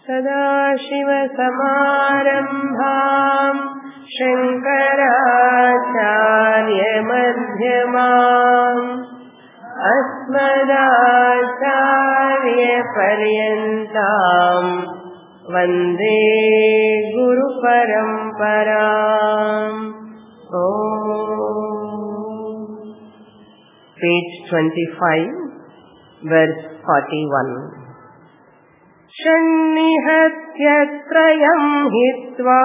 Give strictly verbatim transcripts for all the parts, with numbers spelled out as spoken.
सदाशिवसमारम्भाम् शङ्कराचार्यमध्यमाम् अस्मदाचार्यपर्यन्ताम् वन्दे गुरुपरम्पराम्. Page twenty-five, verse forty-one. Shannihatyत्रयम् हित्वा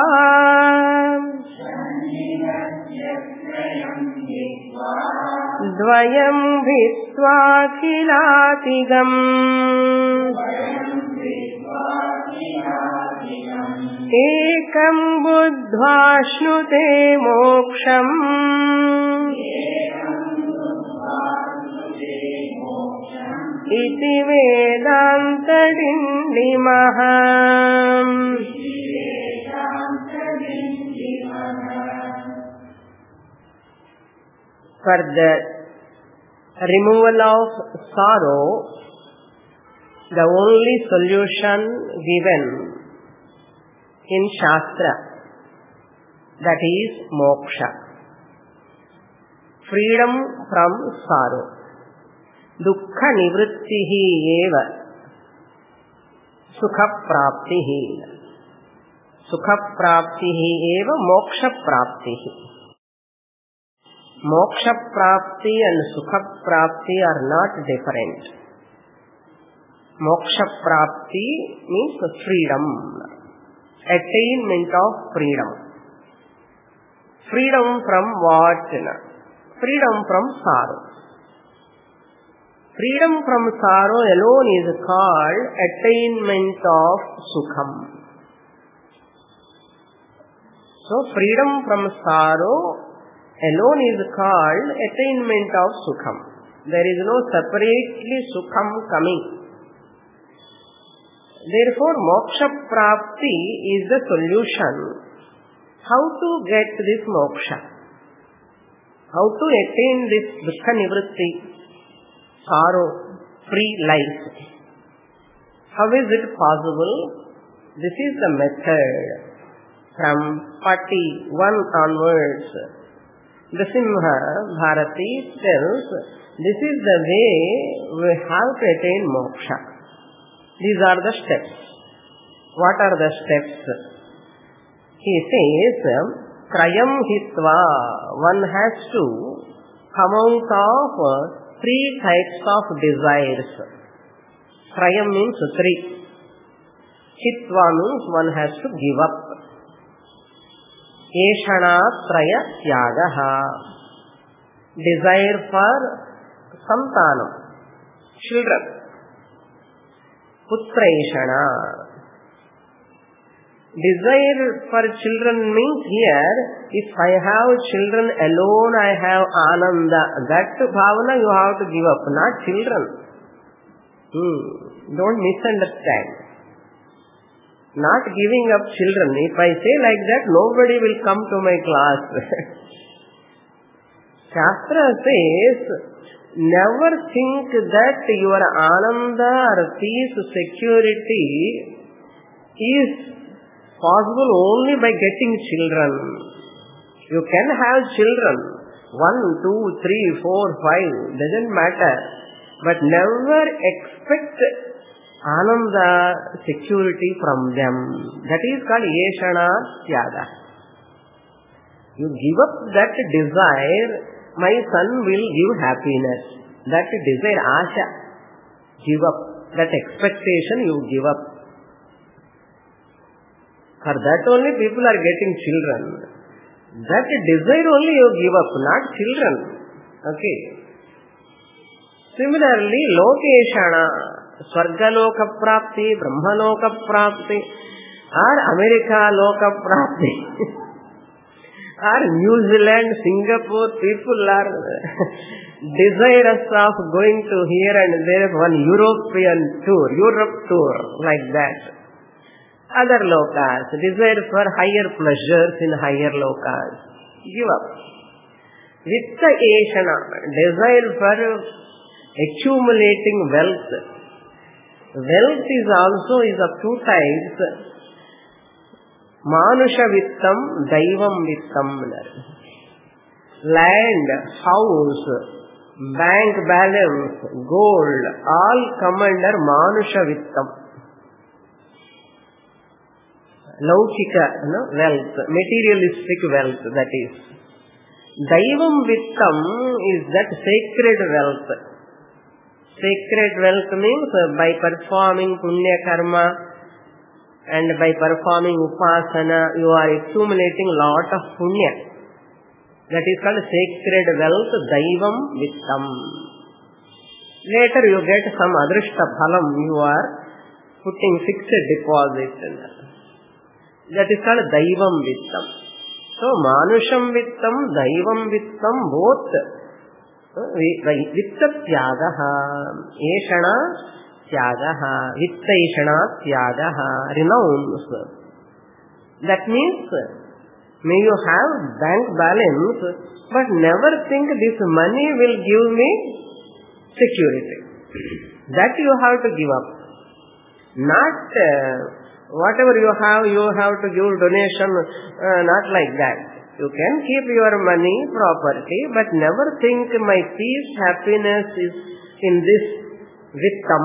द्वयम् भित्त्वा किलातिगम् एकम् बुद्ध्वा श्नुते मोक्षम् इति वेदान्तडिण्डिमः. For the removal of sorrow, the only solution given in Shastra, that is moksha, freedom from sorrow. Dukkha nivrittihi eva sukha praptihi. Sukha praptihi eva moksha praptihi. Moksha prapti and sukha prapti are not different. Moksha prapti means freedom, attainment of freedom. Freedom from what? Freedom from sorrow. Freedom from sorrow alone is called attainment of sukham. So freedom from sorrow alone is called attainment of sukham. There is no separately sukham coming. Therefore, moksha prapti is the solution. How to get this moksha? How to attain this dukkha nivritti, sorrow-free life? How is it possible? This is the method. From forty-one onwards, the Simha Bharati tells, this is the way we have to attain moksha. These are the steps. What are the steps? He says, Trayam hitva, one has to come out of three types of desires. Trayam means three. Hitva means one has to give up. Eshana traya tyagaha, desire for santanam, children. Putra eshana, desire for children means here, if I have children alone, I have ananda. That bhavana you have to give up, not children. Hmm. Don't misunderstand. Not giving up children. If I say like that, nobody will come to my class. Shastra says, never think that your ananda or peace, security is possible only by getting children. You can have children, one, two, three, four, five, doesn't matter. But never expect ananda, security from them. That is called yeshana tyaga. You give up that desire, my son will give happiness. That desire, asha, give up. That expectation you give up. For that only people are getting children. That desire only you give up, not children. Okay. Similarly, lokeshana, Swargaloka prapti, Brahmaloka prapti, or America loka prapti, or New Zealand, Singapore, people are desirous of going to here and there, one European tour, Europe tour, like that. Other lokas, desire for higher pleasures in higher lokas. Give up. Vitta eshana, desire for accumulating wealth. Wealth is also is of two types. Manusha Vittam, Daivam Vittam. Land, house, bank balance, gold, all come under Manusha Vittam. Laukika, no? Wealth, materialistic wealth, that is. Daivam Vittam is that sacred wealth. Sacred wealth means uh, by performing punya karma and by performing upasana, you are accumulating lot of punya. That is called sacred wealth, Daivam Vittam. Later you get some adrishta phalam, you are putting fixed deposit. That is called Daivam Vittam. So, Manusham Vittam, Daivam Vittam, both Vitta Tyagaha, Eshana Tyagaha, Vitta Eshana Tyagaha, renounce. That means, may you have bank balance, but never think this money will give me security. That you have to give up. Not uh, whatever you have, you have to give donation, uh, not like that. You can keep your money, property, but never think my peace, happiness is in this vittam.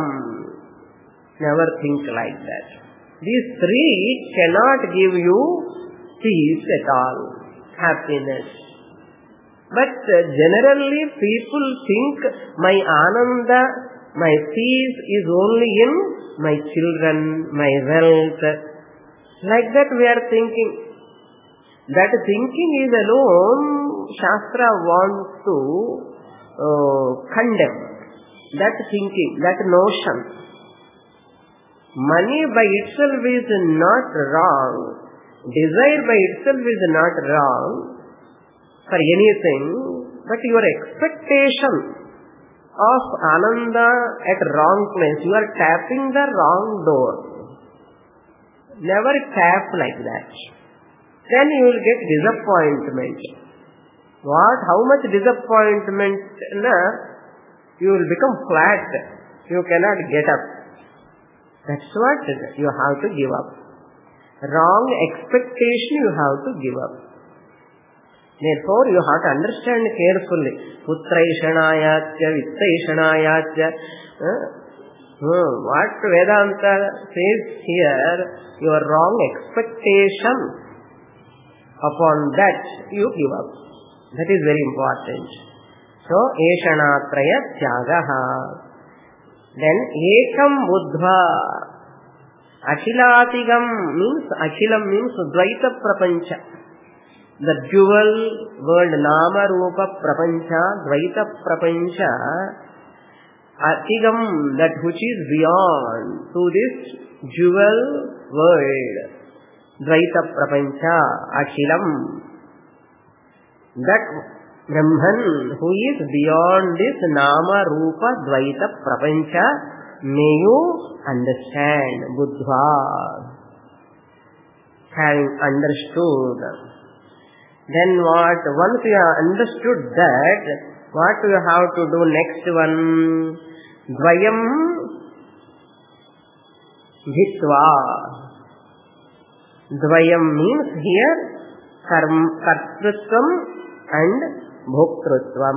Never think like that. These three cannot give you peace at all, happiness. But uh, generally people think my ananda, my peace is only in my children, my wealth. Like that we are thinking. That thinking is alone, Shastra wants to uh, condemn. That thinking, that notion. Money by itself is not wrong. Desire by itself is not wrong for anything. But your expectation of ananda at wrong place, you are tapping the wrong door. Never tap like that. Then you will get disappointment. What? How much disappointment? Na? You will become flat. You cannot get up. That's what you have to give up. Wrong expectation you have to give up. Therefore, you have to understand carefully. Putraishanayatya, vittaishanayatya. Uh, uh, what Vedanta says here, your wrong expectation, upon that you give up. That is very important. So, Eshanatraya Tyagaha. Then, Ekam Buddha. Akhilatigam means, Akhilam means Dvaita Prapancha. The dual world Nama Rupa Prapancha, Dvaita Prapancha, Atigam, that which is beyond to this dual world. Dvaita Prapancha, Akhilam. That Brahman who is beyond this Nama Rupa Dvaita Prapancha, may you understand, Buddha. Having understood. Then what? Once you have understood that, what you have to do next one? Dvayam Bhitva. Dvayam means here kartrutvam and bhoktrutvam.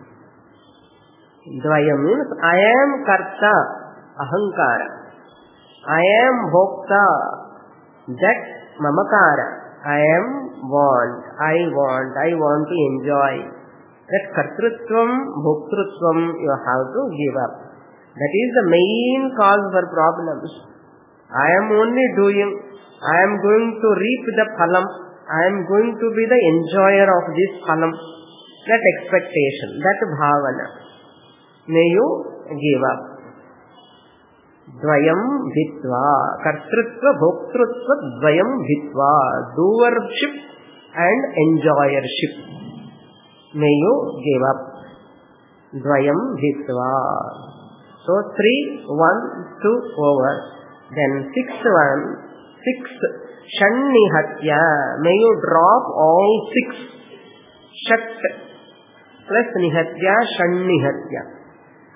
Dvayam means I am karta, ahankara. I am bhokta, that mamakara. I am want, I want, I want to enjoy. That kartrutvam, bhoktrutvam you have to give up. That is the main cause for problems. I am only doing, I am going to reap the phalam, I am going to be the enjoyer of this phalam. That expectation, that bhavana, may you give up. Dvayam Bhitva. Kartrutva, Bhoktrutva, Dvayam Bhitva. Doership and enjoyership. May you give up. Dvayam Bhitva. So three, one, two over. Then sixth one, six, Shannihatya. May you drop all six. Shat plus Nihatya, Shannihatya.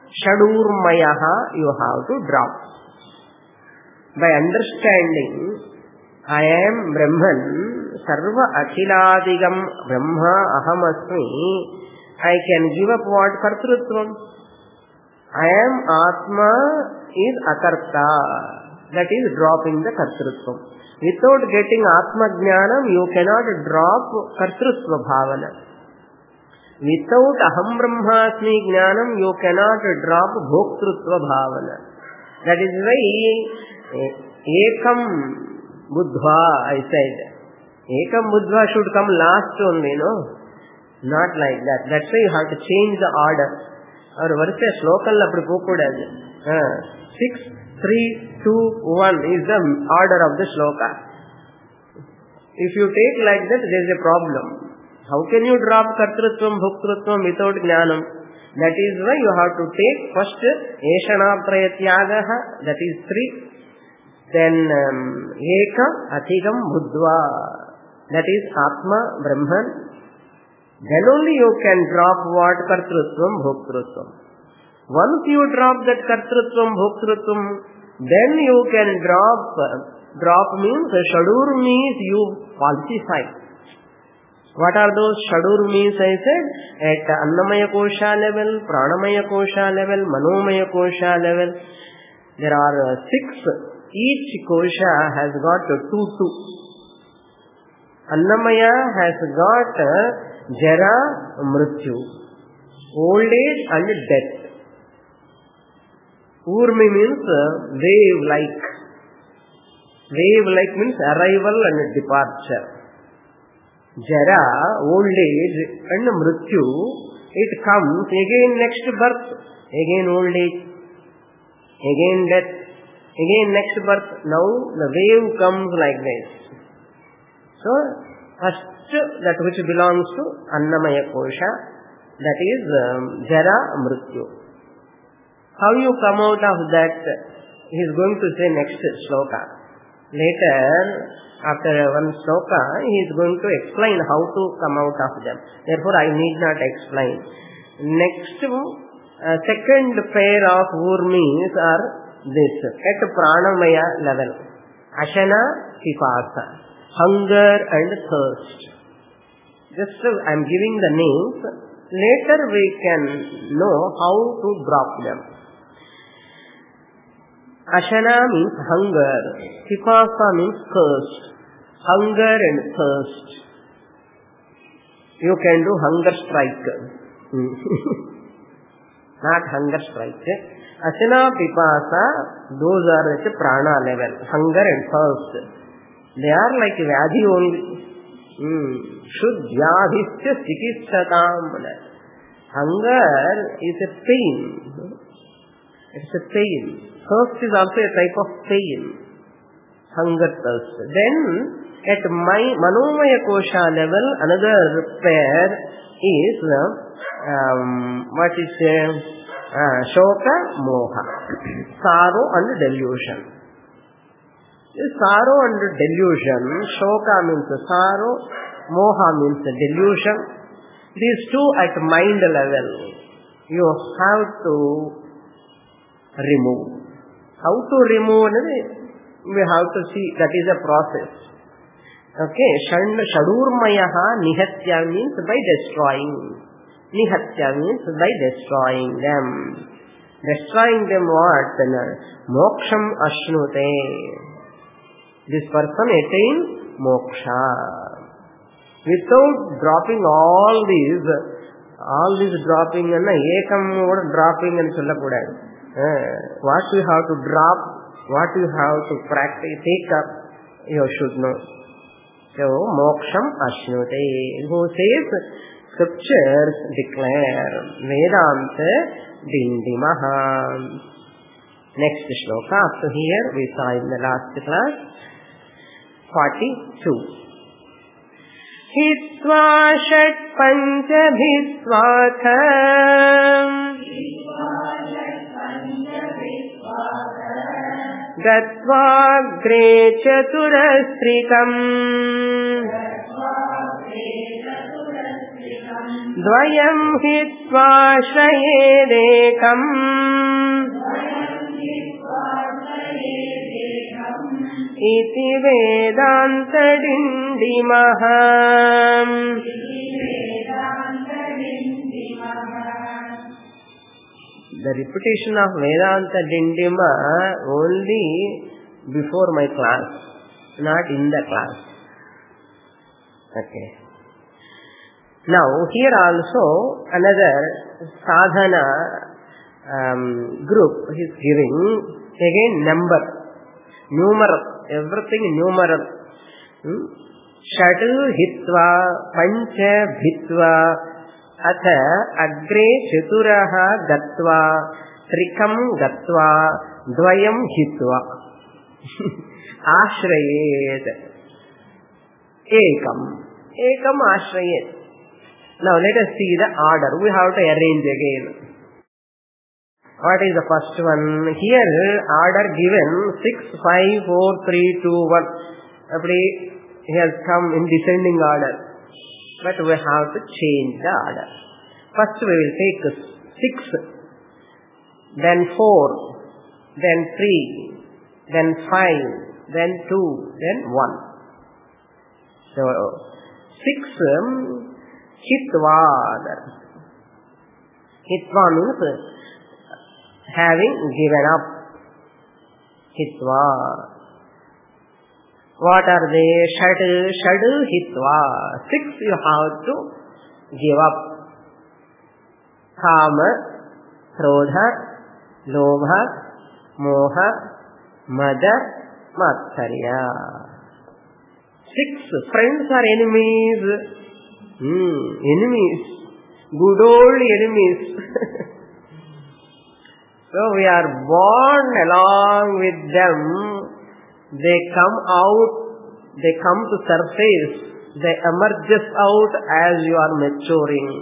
Shadurmayaha you have to drop. By understanding I am Brahman, Sarva Akhiladigam Brahma Aham Asmi, I can give up what? Kartrutvam. I am Atma is Akarta. That is dropping the Kartrutvam. Without getting Atma Jnanam, you cannot drop Kartrutva Bhavana. Without Aham Brahmasmi Jnanam, you cannot drop Bhoktrutva Bhavana. That is why Ekam Buddha, I said. Ekam Buddha should come last only, no? Not like that. That's why you have to change the order. Our verse slokal appadi pokudadu. six, three, two, one is the order of the sloka. If you take like that, there is a problem. How can you drop kartrutvam, bhoktrutvam without jnanam? That is why you have to take first eshana prayatyagaha, that is three. Then um, eka athigam buddha, that is atma brahman. Then only you can drop what? Kartrutvam, bhoktrutvam. Once you drop that kartrutvam, bhoktrutvam, then you can drop. Drop means shadur means you falsify. What are those shadur means? I said at annamaya kosha level, pranamaya kosha level, manomaya kosha level. There are six. Each kosha has got two two. Annamaya has got jara, mrityu, old age and death. Urmi means wave-like. Wave-like means arrival and departure. Jara, old age and mrityu, it comes again next birth, again old age, again death, again next birth. Now the wave comes like this. So, first that which belongs to Annamaya Kosha, that is um, Jara Mrityu. How you come out of that? He is going to say next sloka. Later, after one sloka, he is going to explain how to come out of them. Therefore, I need not explain. Next, uh, second pair of urmis are this, at pranamaya level. Ashana, pipasa, hunger and thirst. Just uh, I am giving the names. Later we can know how to drop them. Ashana means hunger. Pipasa means thirst. Hunger and thirst. You can do hunger strike. Not hunger strike. Ashana, pipasa, those are at the prana level. Hunger and thirst. They are like vyadhi only. Shuddhyadhisya sikitsatam. Hunger is a pain. It's a pain. Thirst is also a type of pain. Hunger, thirst. Then at my manomaya kosha level, another pair is um, what is uh, shoka, moha, sorrow and delusion. This sorrow and delusion, shoka means sorrow, moha means delusion. These two at mind level, you have to remove. How to remove? We have to see, that is a process. Okay, Shadurmayaha nihatya means by destroying. Nihatya means by destroying them. Destroying them what? Moksham ashnute. This person attains moksha. Without dropping all these, all these dropping and ekam dropping and sollakudadu. What you have to drop, what you have to practice, take up, you should know. So, moksham ashnute. Who says, scriptures declare, Vedanta dindimaha. Next shloka, after here we saw in the last class, forty-two. Hitva shat panchabhisvatha Gatvagre chaturastrikam dvayam hitva shrayedekam iti vedanta dindimah. The repetition of Vedanta Dindima only before my class, not in the class. Okay. Now, here also another sadhana um, group is giving, again number, numeral, everything numeral. Hmm? Shadu hitva, pancha bhitva, atha agre chaturaha gatva, trikam gatva, dvayam hitva. Ashrayet. Ekam. Ekam ashrayet. Now let us see the order. We have to arrange again. What is the first one? Here order given six, five, four, three, two, one. He has come in descending order. But we have to change the order. First we will take six, then four, then three, then five, then two, then one. So, six, um, hitva. Hitva means having given up. Hitva. What are they? Shad, shad, hitva. Six you have to give up. Kama, krodha, lobha, moha, mada, matsarya. Six friends or enemies? Hmm, enemies. Good old enemies. So we are born along with them. They come out, they come to surface, they emerge out as you are maturing.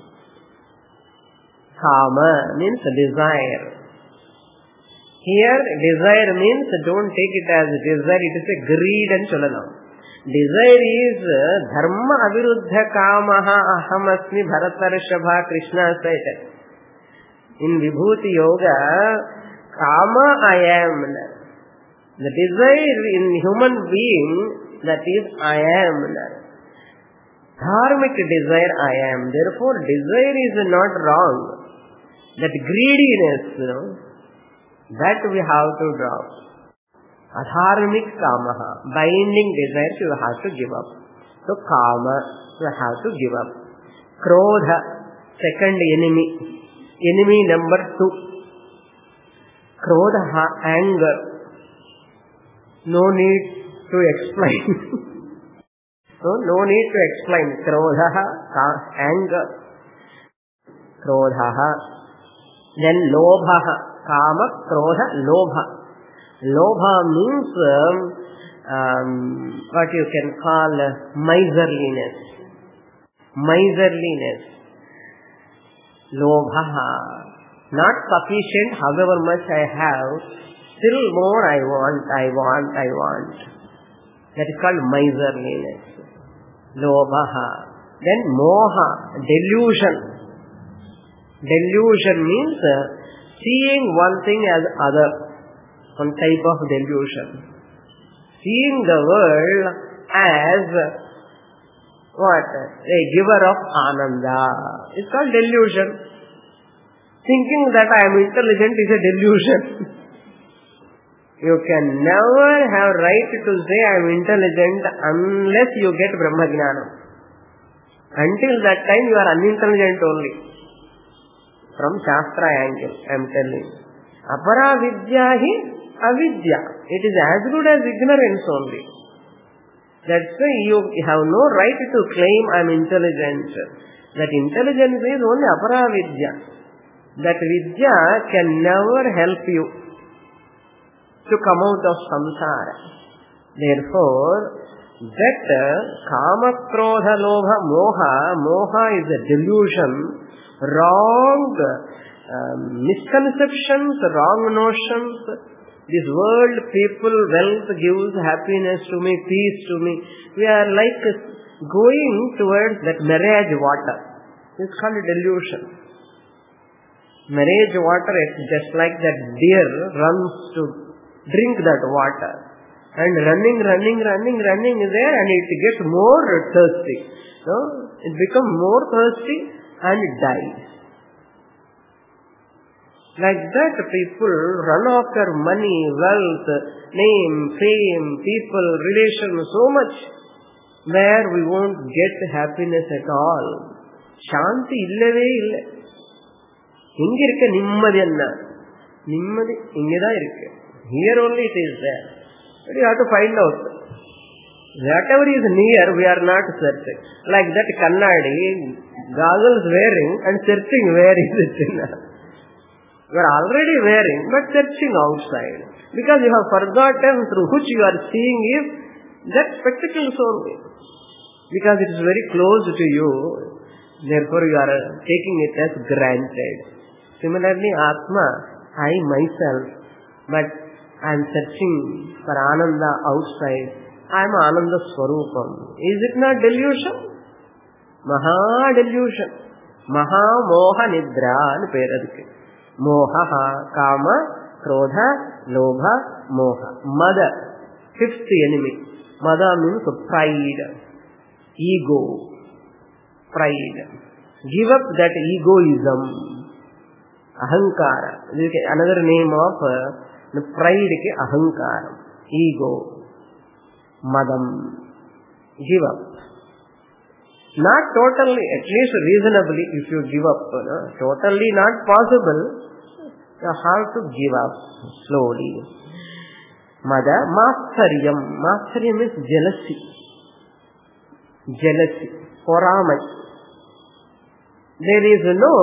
Kama means desire. Here desire means don't take it as desire, it is a greed and cholanam. Desire is dharma aviruddha kamaha aham asmi bharatarshabha Krishna said. In Vibhuti Yoga, kama I am. The desire in human being, that is I am. Dharmic desire I am. Therefore desire is not wrong. That greediness, you know, that we have to drop. Adharmic kamaha, binding desires you have to give up. So kama, you have to give up. Krodha, second enemy. Enemy number two. Krodha, anger. No need to explain. so, no need to explain. Krodha, anger. Krodha. Then lobha, kama, krodha, lobha. Lobha means um, um, what you can call uh, miserliness. Miserliness. Lobha. Not sufficient, however much I have, still more I want, I want, I want. That is called miserliness. Lobha. Then moha, delusion. Delusion means uh, seeing one thing as other. One type of delusion. Seeing the world as what? A giver of ananda. It's called delusion. Thinking that I am intelligent is a delusion. You can never have right to say I am intelligent unless you get Brahmagnana. Until that time you are unintelligent only. From Shastra angle, I am telling. Apara vidya hi avidya. It is as good as ignorance only. That's why you have no right to claim I am intelligent. That intelligence is only apara vidya. That vidya can never help you to come out of samsara. Therefore, that kama, krodha, lobha, moha, moha is a delusion, wrong um, misconceptions, wrong notions. This world, people, wealth gives happiness to me, peace to me. We are like going towards that mirage water. It's called delusion. Marriage water is just like that deer runs to drink that water. And running, running, running, running is there, and it gets more thirsty. So, it becomes more thirsty and it dies. Like that, people run after money, wealth, name, fame, people, relations, so much, where we won't get happiness at all. Shanti illave illa. Inge irukka nimmadi enna? Nimmadi inge da irukku. Here only it is there. But you have to find out. Whatever is near, we are not searching. Like that kannadi, goggles wearing and searching where is it. You are already wearing, but searching outside. Because you have forgotten through which you are seeing is that spectacles only. Because it is very close to you, therefore you are taking it as granted. Similarly, Atma, I myself, but I am searching for Ananda outside. I am Ananda Swarupam. Is it not delusion? Maha delusion. Maha moha nidra and peradike. Moha, kama, krodha, lobha, moha. Mada, fifth enemy. Mada means pride, ego, pride. Give up that egoism, ahankara. This is another name of uh, pride, ke ahankara, ego, madam. Give up. Not totally, at least reasonably, if you give up. No? Totally not possible. You have to give up slowly. Mada, mastaryam. Mastaryam is jealousy. Jealousy. Poramai. There is no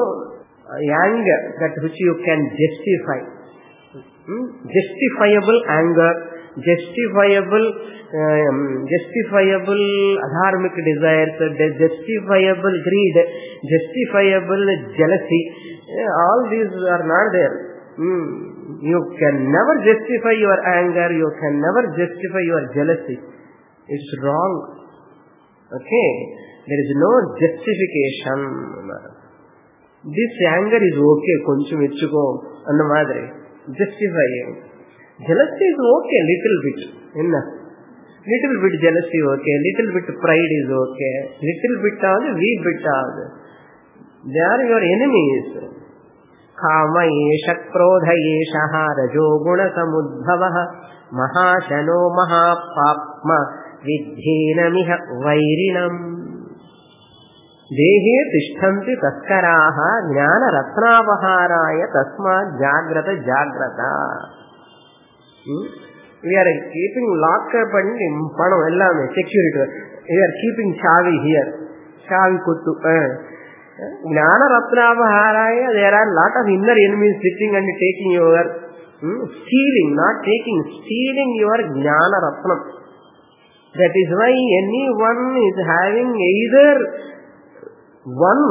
anger that which you can justify. Hmm? Justifiable anger, justifiable, um, justifiable adharmic desires, justifiable greed, justifiable jealousy. Yeah, all these are not there. Hmm. You can never justify your anger. You can never justify your jealousy. It's wrong. Okay. There is no justification. This anger is okay. Koncham ichuko anna madre. Justifying. Jealousy is okay, little bit. Inna. Little bit jealousy okay. Little bit pride is okay. Little bit aadu, wee bit aadu. They are your enemies. Kama esha krodha esha rajo guna samudbhava mahashano mahapapma vidhena miha vairinam. Dehe tishtanti taskaraha jnana ratnapaharaya tasmat jagrata jagrata. Hmm? We are keeping lock-up and panam ellame security. We are keeping chavi here. Chavi kuttu. Eh. Jnana ratnapaharaya, there are lot of inner enemies sitting and taking your, hmm, stealing, not taking, stealing your jnana ratnam. That is why anyone is having either one,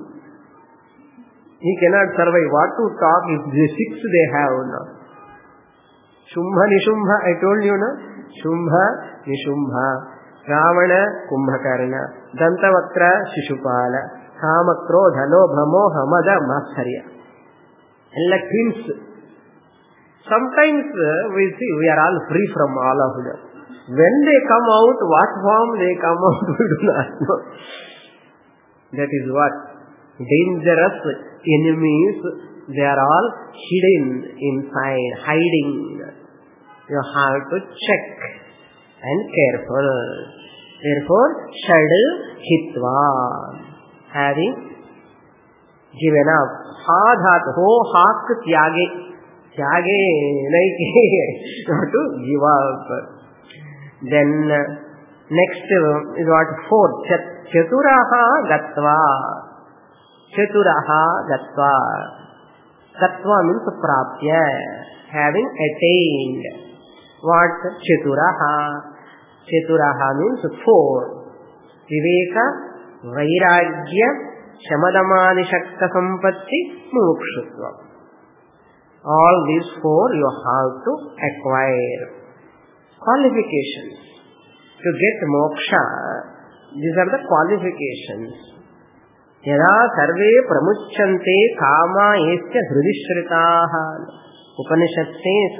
he cannot survive. What to talk if the six they have now? Shumbha Nishumbha, I told you na? Shumbha Nishumbha, Ravana Kumbhakarna, Dantavakra Shishupala, Kama Krodha Lobha Moha Mada Matsarya. And like twins. Sometimes uh, we see we are all free from all of them. When they come out, what form they come out, we do not know. That is what? Dangerous enemies, they are all hidden inside, hiding. You have to check and careful. Therefore, Shad Hitva, having given up. Ha dhat ho hak tyage. Tyage, like not to give up. Then next is what? Fourth. Chaturaha gatva. Chaturaha gatva. Gatva means prapya, having attained. What? Chaturaha. Chaturaha means four. Viveka, Vairagya, Shamadamani Shakta Sampatti, Mukshutva. All these four you have to acquire. Qualifications. To get moksha, these are the qualifications. యదా సర్వే ప్రముచ్యంతే కామా ఏస్య హృది శ్రితాః. ఉపనిషత్ says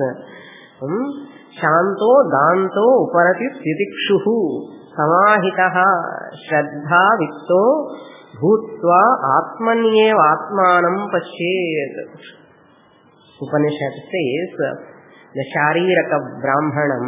Shanto దాంతో ఉపరతి స్థితిక్షుః సమాహితః శ్రద్ధా విత్తో భూత్వా ఆత్మన్యేవ ఆత్మానం పశ్యేత్. ఉపనిషత్ says the శారీరక బ్రాహ్మణం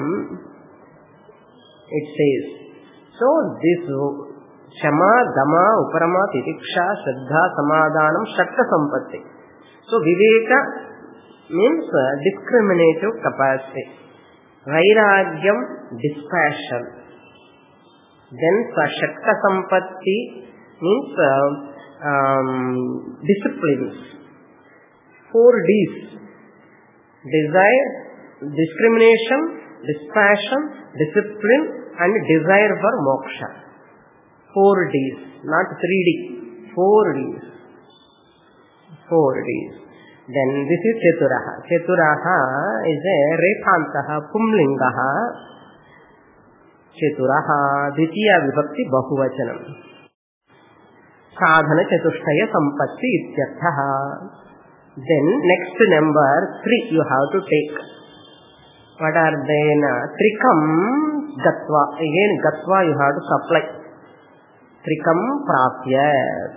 it says. So this shama, dama, uparama, titiksha, shraddha, samadhanam, shakta sampatti. So viveka means uh, discriminative capacity. Vairagyam, dispassion. Then shakta sampatti means uh, um, disciplines. Four D's. Desire, discrimination, dispassion, discipline and desire for moksha. Four D's, not three D. Four D's. Four D's. Then this is Cheturaha. Cheturaha is a Rekhantaha, Pumlingaha. Cheturaha, Ditiya Vibhakti Bahuvachanam. Sadhana Chatushtaya Sampatti Ityarthaha. Then next number three you have to take. What are they? Trikam Gatva. Again Gatva you have to supply. Trikam Prapya.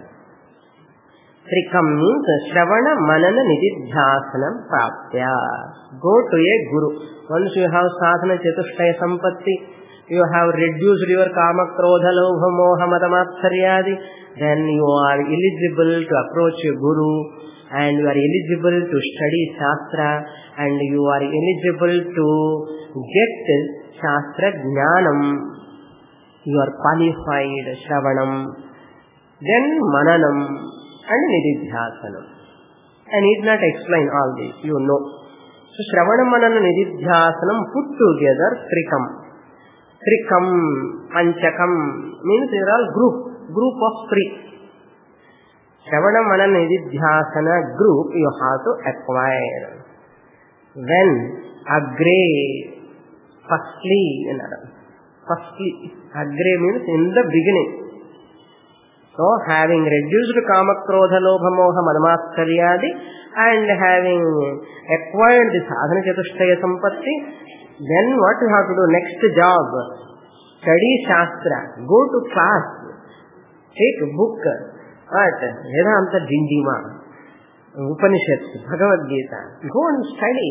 Trikam means Shravana Manana Nididhyasanam Prapya. Go to a Guru. Once you have Sadhana Chatushtaya Sampatti, you have reduced your Kama, Krodha, Lobha, Moha, Mada, Matsaryadi, then you are eligible to approach a Guru, and you are eligible to study Shastra, and you are eligible to get Shastra Jnanam. You are qualified, Shravanam, then Mananam and Nididhyasanam. I need not explain all this, you know. So Shravanam, Mananam, Nididhyasanam put together Trikam. Trikam, Panchakam means they are all group, group of three. Shravana Manana Nididhyasana group you have to acquire. When Agre, firstly, firstly, Agre means in the beginning. So having reduced Kama, Krodha, Lobha, Moha, Madamatsariyadi and having acquired this Sadhana Chatushtaya Sampatti, then what you have to do? Next job, study Shastra, go to class, take a book. But Vedanta Dindima, Upanishads, Bhagavad Gita, go and study.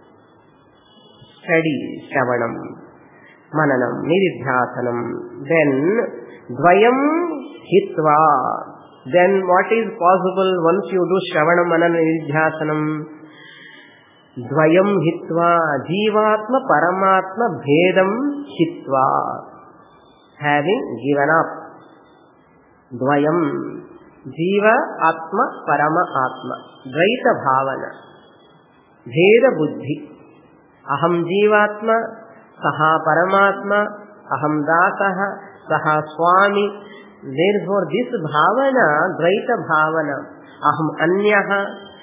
Study Shravanam, Mananam, Nididhyasanam. Then Dvayam Hitva. Then what is possible once you do Shravanam, Mananam, Nididhyasanam? Dvayam Hitva, Jivatma, Paramatma, Bhedam Hitva. Having given up. Dvayam. Jiva Atma Parama Atma Dvaita Bhavana Bheda Buddhi Aham Jivatma Saha Paramatma Aham Dasaha Saha Swami. Therefore this Bhavana, Dvaita Bhavana, Aham Anyaha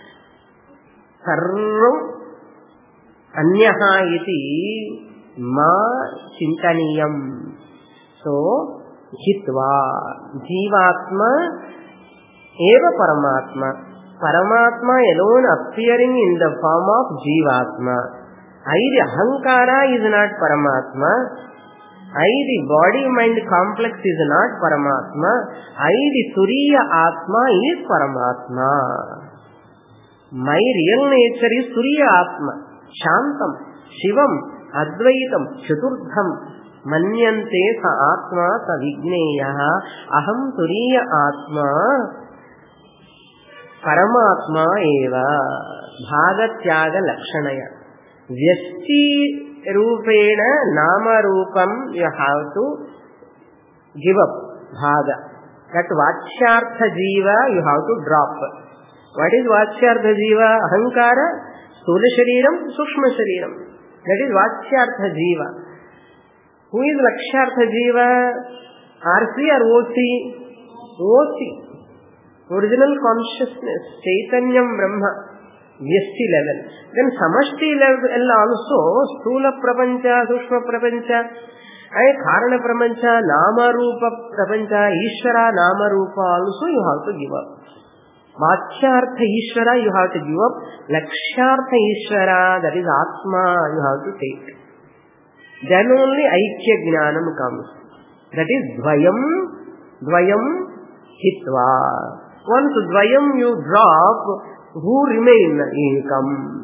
Sarvam Anyaha iti Ma Chintaniyam. So Hitva Jivatma Eva Paramatma. Paramatma alone appearing in the form of Jivatma. I, the Ahankara, is not Paramatma. I, the body-mind complex, is not Paramatma. I, the Turiya Atma, is Paramatma. My real nature is Turiya Atma. Shantam, Shivam, Advaitam, Chaturdham. Manyante sa Atma sa Vigneyaha. Aham Turiya Atma. Paramatma eva bhagatyaga lakshanaya. Vyasti rupena nama rupam you have to give up. Bhaga. That vachyartha jiva you have to drop. What is vachyartha jiva? Ahankara, sthula shariram, sukshma shariram. That is vachyartha jiva. Who is lakshyartha jiva? R C or O C? O C. Original consciousness, Chaitanyam Brahma, Vyasti level. Then Samashti level also, Sthula Prapancha, Sushma Prapancha, And Karana Prapancha, Nama Rupa Prapancha, Ishvara Nama Rupa also you have to give up. Vachyartha Ishvara you have to give up. Lakshyartha Ishvara, that is Atma, you have to take. Then only Aikya Jnanam comes. That is Dvayam, Dvayam, Hitva. Once Dvayam you drop, who remain? Ekam.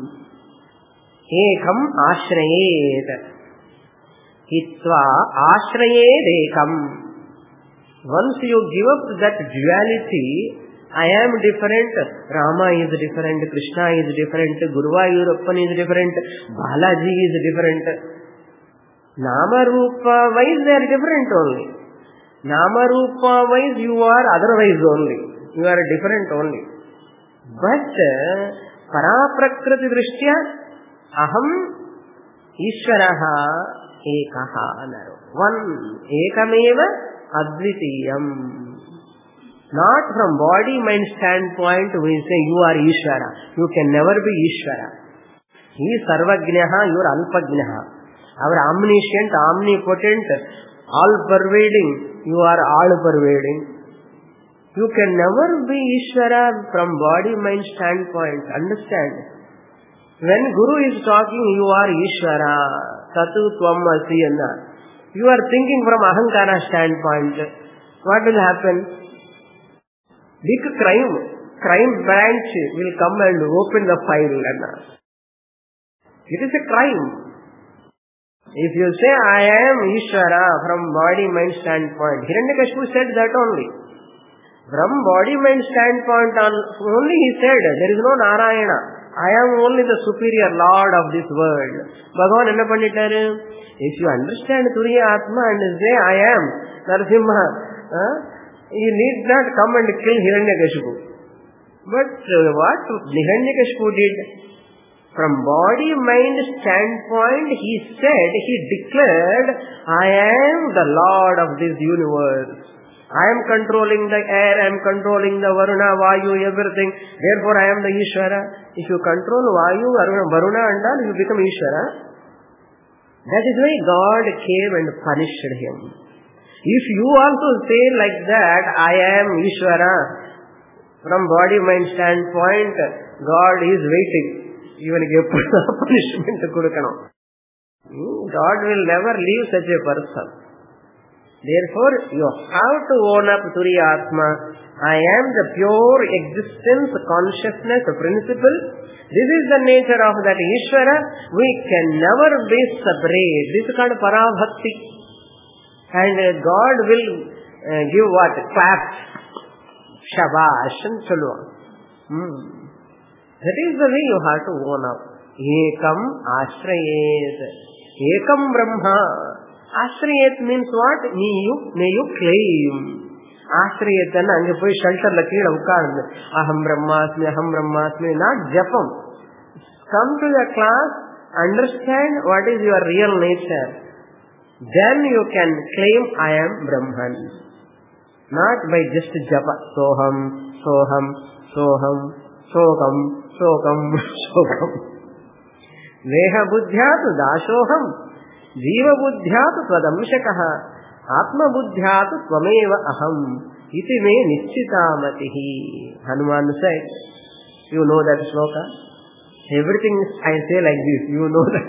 Ekam Ashrayet. Hitva Ashrayet Ekam. Once you give up that duality, I am different, Rama is different, Krishna is different, Guruvayurappan is different, Balaji is different. Nama Rupa wise they are different only. Nama Rupa wise you are otherwise only. You are different only. But Paraprakriti Drishtya Aham Ishvaraha Ekaha Naro. One Ekameva Advitiyam. Not from body mind standpoint we say you are Ishvara. You can never be Ishvara. He is Sarvajnaha, you are Alpajnaha. Our omniscient, omnipotent, all-pervading, you are all-pervading. You can never be Ishvara from body-mind standpoint. Understand? When Guru is talking, you are Ishvara, Tatu Tvam Asi. You are thinking from Ahankara standpoint. What will happen? Big crime, crime branch will come and open the file. It is a crime. If you say, I am Ishvara from body-mind standpoint, Hiranyakashipu said that only. From body-mind standpoint only he said, there is no Narayana. I am only the superior lord of this world. Bhagavan enna pannitaru? If you understand Turiya Atma and say, I am Narasimha, huh? you need not come and kill Hiranyakashipu. But uh, what Hiranyakashipu did? From body-mind standpoint, he said, he declared, I am the Lord of this universe. I am controlling the air, I am controlling the Varuna, Vayu, everything. Therefore, I am the Ishvara. If you control Vayu, Varuna and all, you become Ishvara. That is why God came and punished him. If you also say like that, I am Ishvara, from body-mind standpoint, God is waiting. Even give punishment kudukano. God will never leave such a person. Therefore, you have to own up Turiya Atma. I am the pure existence, consciousness, principle. This is the nature of that Ishvara. We can never be separate. This is called Parabhakti. And God will uh, give what? Claps. Shabash and Chalwa. Hmm. That is the way you have to own up. Ekam Ashrayet. Ekam Brahma. Ashrayet means what? May you, may you claim. Ashrayet and ange poi shelter la keela ukkaarundu. Aham Brahmasmi, Aham Brahmasmi. Not Japam. Come to the class, understand what is your real nature. Then you can claim I am Brahman. Not by just japa. Soham, Soham, Soham, Sokam, Sokam, Sokam. Veha buddhyatu dashoham. Jiva buddhyatu twadamshakaha. Atma buddhyatu tvameva aham. Iti me nischitamatihi. Hanuman said, you know that sloka? Everything I say like this, you know that.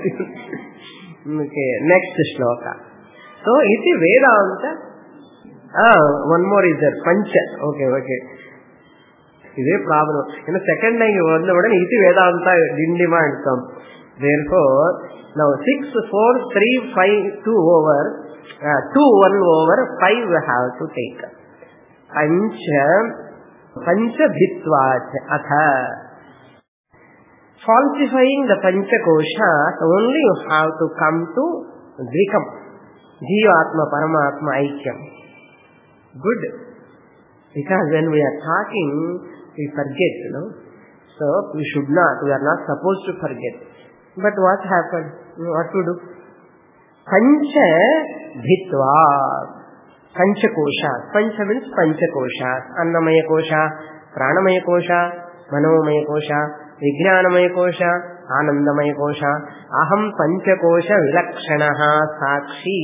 Okay, next shloka. So, iti Vedanta. Ah, one more is there, Pancha. Okay, okay. This is a problem. In the second line, you want to iti Vedanta didn't demand come. Therefore, now six, four, three, five, two over, uh, two, one over, five we have to take. Pancha, Pancha Bhitvat, Atha. Falsifying the Pancha Kosha, only you have to come to Dvikam. Jivatma, Paramatma, Aikyam. Good. Because when we are talking, we forget, you know. So, we should not, we are not supposed to forget. But what happened? What to do? Pancha Bhitva. Pancha Kosha. Pancha means Pancha Kosha. Annamaya Kosha, Pranamaya Kosha, Manomaya Kosha, Vijnanamaya Kosha, Anandamaya Kosha, Aham Panchakosha Vilakshanaha Sakshi.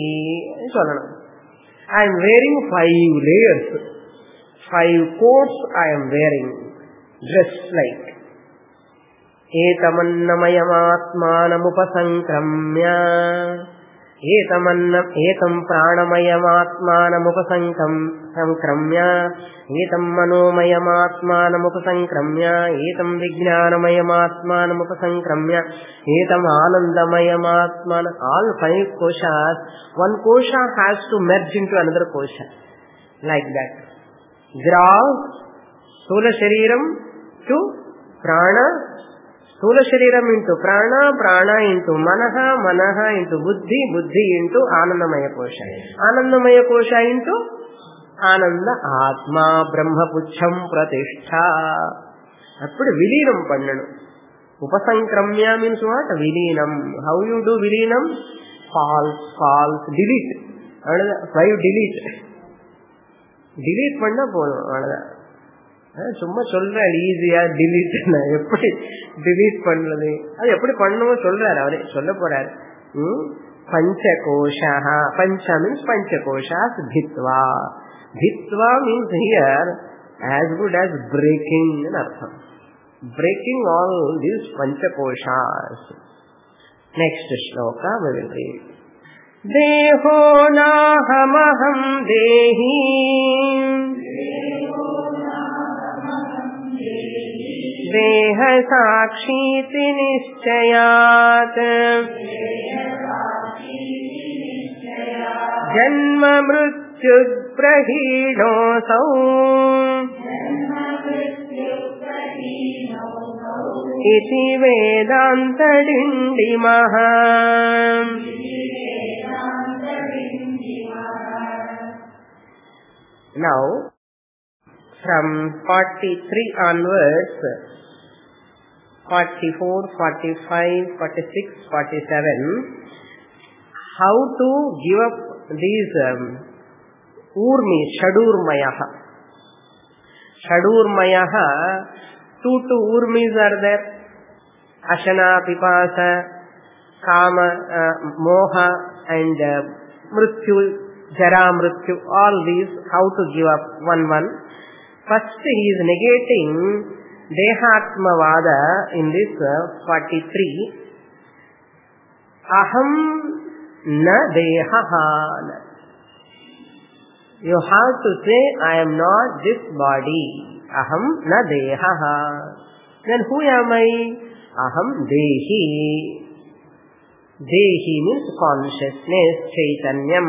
I am wearing five layers. Five coats I am wearing. Dressed like. Etamannamayamaatmanamupasankramya. Etamanna etam pranamayamatmanamupasankramya. Etam manomayamatmanamupasankramya. Etam vijnanamayamaatmanamupasankramya. Etam anandamayamatman. All five koshas. One kosha has to merge into another kosha. Like that. Grav, Stula Shariram to Prana. Stula Shariram into Prana, Prana into Manaha, Manaha into Buddhi, Buddhi into Anandamaya Kosha. Anandamaya Kosha into Ananda Atma Brahma Pucham Pratishtha. Appudu Vilinam Pannanu. Upasankramya means what? Vilinam. How you do Vilinam? False, false, delete. Why you delete? Delete பண்ணா போதும் அவ்வளவுதான். சும்மா சொல்றாரு ஈஸியா delete எப்படி delete பண்றது அது எப்படி பண்ணணுமோ சொல்றாரு அவரே சொல்ல போறாரு. பஞ்சகோஷா பஞ்ச மீன்ஸ் பஞ்சகோஷாஸ் பித்வா. பித்வா means here as good as breaking in artham. Breaking all these panchakoshas. Next shloka we will read. Deho nahamaham dehi deha sakshiti nischayat janma mrityu prahinosau iti vedantadindimaha. Now, from forty-three onwards, forty-four, forty-five, forty-six, forty-seven, how to give up these um, urmi, shadurmayaha. Shadurmayaha, two two urmis are there. Ashana, Pipasa, Kama, uh, Moha and uh, Mrityu. Jara, Mrityu, all these, how to give up one one. First he is negating Dehatmavada in this uh, forty-three. Aham na dehaha. You have to say, I am not this body. Aham na dehaha. Then who am I? Aham dehi. Dehi means consciousness, Chaitanyam.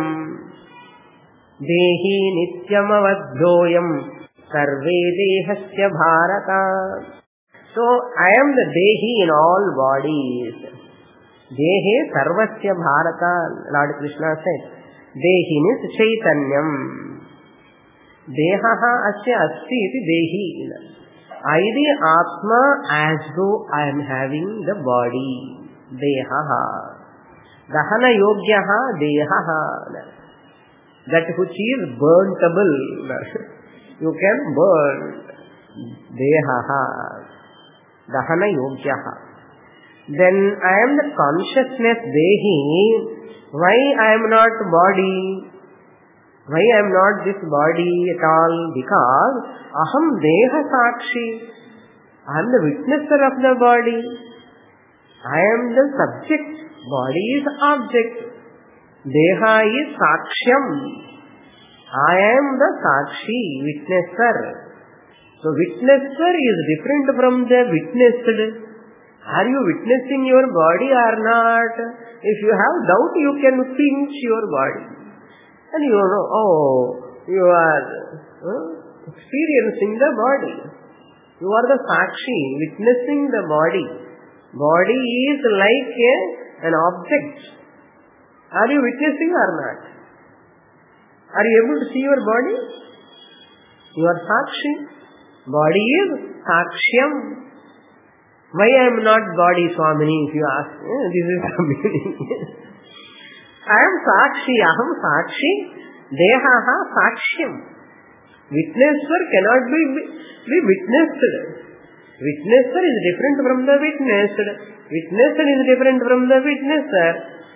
Dehi nityamavadhoyam sarve dehasya bharata. So I am the Dehi in all bodies. Dehe sarvasya bharata. Lord Krishna said. Dehi means Chaitanyam. Dehaha asya asti iti Dehi. I the Atma as though I am having the body. Dehaha. Dahana yogyaha dehaha. That which is burntable. You can burn. Dehaha. Dahana yogyaha. Then I am the consciousness Dehi. Why I am not body? Why I am not this body at all? Because Aham Deha Sakshi. I am the witnesser of the body. I am the subject. Body is object. Deha is Sakshyam. I am the Sakshi, witnesser. So witnesser is different from the witnessed. Are you witnessing your body or not? If you have doubt, you can pinch your body. And you know, oh, you are uh, experiencing the body. You are the Sakshi, witnessing the body. Body is like a, an object. Are you witnessing or not? Are you able to see your body? You are Sakshi. Body is Sakshyam. Why I am not body, Swamini, if you ask? Eh, this is the meaning. I am Sakshi, Aham Sakshi, Dehaha Sakshyam. Witnesser cannot be, be witnessed. Witnesser is different from the witnessed. Witnessed is different from the witnesser.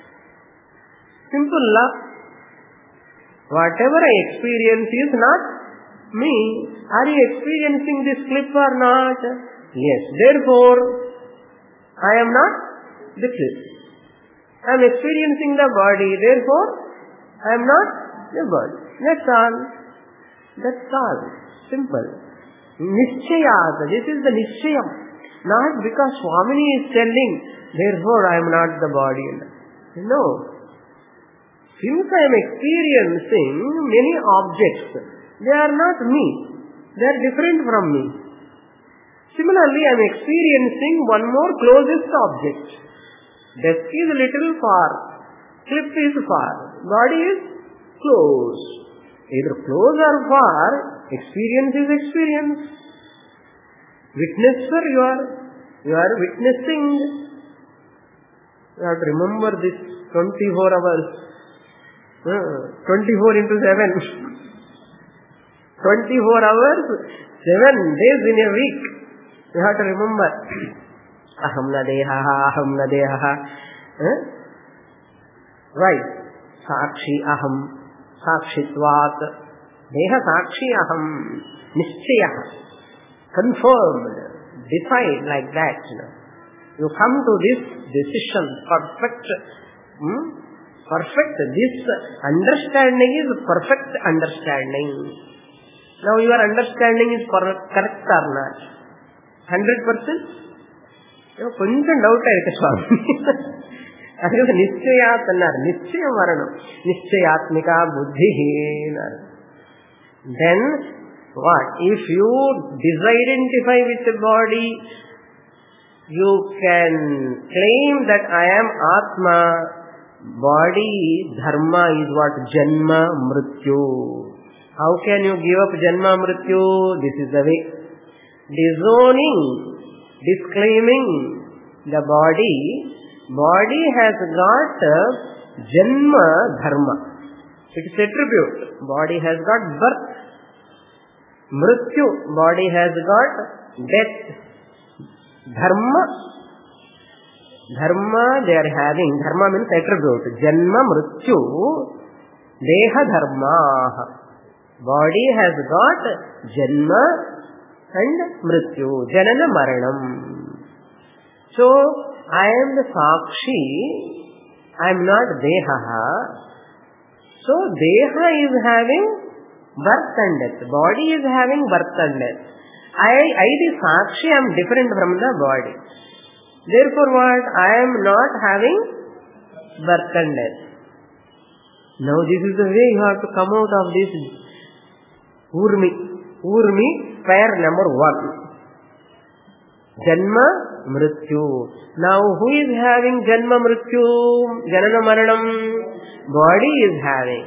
Simple law. Whatever I experience is not me. Are you experiencing this clip or not? Yes. Therefore, I am not the clip. I am experiencing the body. Therefore, I am not the body. That's all. That's all. Simple. Nishchayat. This is the Nishchayam. Not because Swamini is telling, therefore I am not the body. No. Since I am experiencing many objects, they are not me. They are different from me. Similarly, I am experiencing one more closest object. Desk is a little far. Clip is far. Body is close. Either close or far, experience is experience. Witnesser you are. You are witnessing. You have to remember this twenty-four hours. Uh, twenty-four into seven. twenty-four hours, seven days in a week. You have to remember. Aham na deha, aham na deha. Uh? Right. Sakshi aham. Sakshitvat. Deha sakshi aham. Nishchaya. Confirmed. Defined like that. You know. You come to this decision. Perfect. Hmm? Perfect. This understanding is perfect understanding. Now your understanding is correct or not? Hundred percent? కొంచెం doubt అయితే స్వామి అదే నిశ్చయాత్ అన్నారు. నిశ్చయం వరణం నిశ్చయాత్మిక బుద్ధి అన్నారు. Then what if you disidentify with the body, you can claim that I am ఆత్మ. Body dharma is what? Janma mrityu. How can you give up janma mrityu? This is the way. Disowning, disclaiming the body. Body has got janma dharma. It is attribute. Body has got birth. Mrityu. Body has got death. Dharma. Dharma they are having. Dharma means attribute. Janma mrityu. Deha dharma. Body has got janma and mrityu. Janana maranam. So, I am the sakshi. I am not deha. So, deha is having birth and death. Body is having birth and death. I, I the sakshi, am different from the body. Therefore what? I am not having birth and death. Now this is the way you have to come out of this Urmi. Urmi, pair number one. Janma, Mrityu. Now who is having Janma, Mrityu? Janana Maranam. Body is having.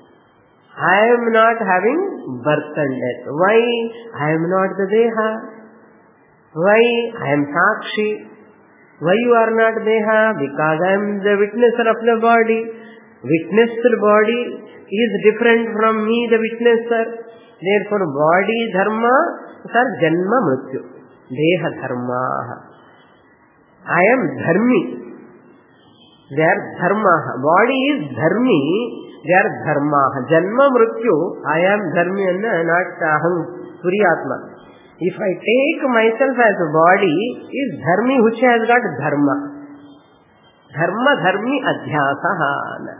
I am not having birth and death. Why? I am not the Deha. Why? I am Sakshi. Why you are not Deha? Because I am the witnesser of the body. Witnessed body is different from me, the witnesser. Therefore, body dharma are janma mrityu. Deha dharma. I am dharmi. They are dharma. Body is dharmi. They are dharma. Janma mrityu. I am dharmi and not aham puriyatma. If I take myself as a body, is dharmi which has got dharma. Dharma dharmi adhyasaha.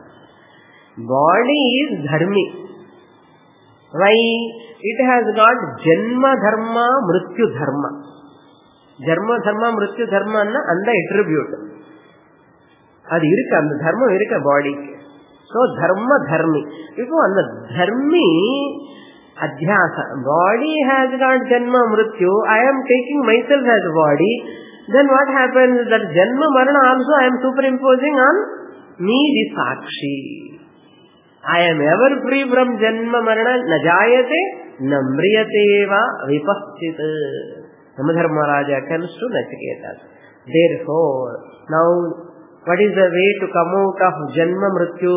Body is dharmi. Why? It has got janma dharma, mrityu dharma. Janma dharma, mrityu dharma and the attribute. Adi irukka, and the dharma irukka body. So dharma dharmi. If on the dharmi adhyasa, body has got janma mrityu, I am taking myself as a body, then what happens? That janma marana also I am superimposing on me, the sakshi. I am ever free from janma marana, na jayate, na mriyate va vipasthit. Yamadharmaraja comes to Nachiketas. Therefore, now what is the way to come out of janma mrityu?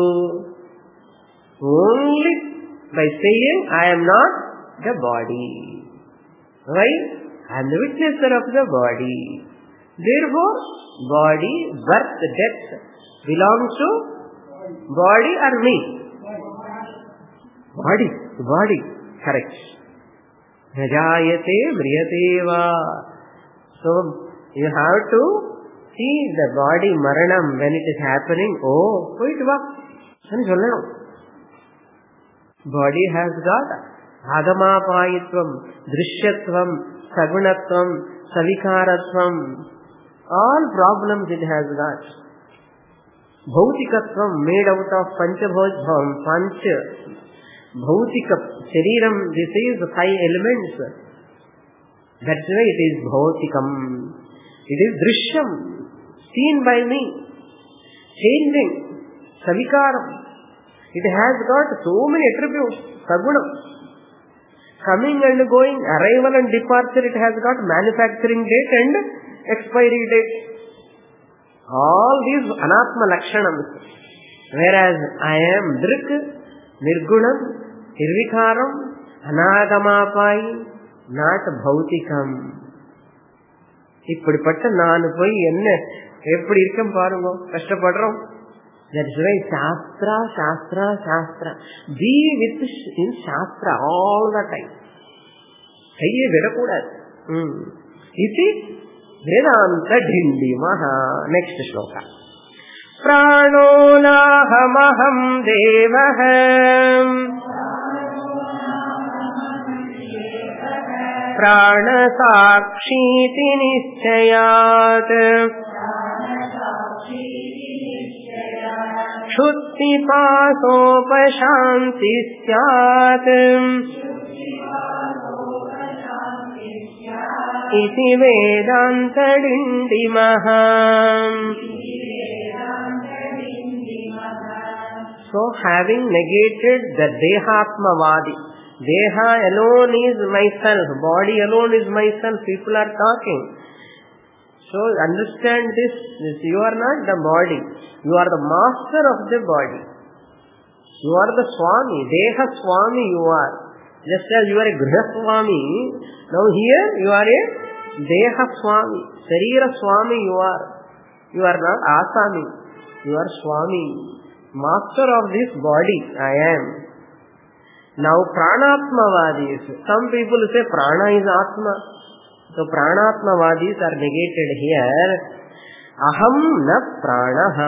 Only by saying, I am not the body. Why? I am the witnesser of the body. Therefore, body, birth, death belongs to body or me? Body, body, correct. Najayate mriyate va. So, you have to see the body maranam when it is happening. Oh, wait, va. Body has got agamapayitvam, drishyatvam, sagunatvam, savikaratvam. All problems it has got. Bhautikatvam, made out of panchabhojbhavam, pancha. Bhautika, shariram, this is five elements. That's why it is bhautikam. It is drishyam, seen by me. Changing, savikaram. It has got so many attributes, sagunam. Coming and going, arrival and departure, it has got manufacturing date and expiry date. All these anatma lakshanams. Whereas I am drik, nirgunam, nirvikaram, anagamapai, not bhautikam. இப்படிப்பட்ட நான் போய் என்ன எப்படி இருக்கேன் பாருங்க, கஷ்டப்படுறோம். That's why Shastra, Shastra, Shastra. Be with in Shastra all the time. Kaiye vedakudadu. Hmm. Iti Vedanta Dindimaha. Next shloka. Prano nahamaham devaham. Prana sakshiti nischayat. Shuddhi pasopashanti syat. Iti Vedanta Dindimaha. So, having negated the Dehatmavadi, Deha alone is myself, body alone is myself, people are talking. So, understand this, this, you are not the body. You are the master of the body. You are the Swami, Deha Swami you are. Just as you are a Griha Swami, now here you are a Deha Swami, Sharira Swami you are. You are not Asami, you are Swami, master of this body, I am. Now Pranatmavadis, some people say Prana is Atma. So Pranatmavadis are negated here. Aham na pranaha.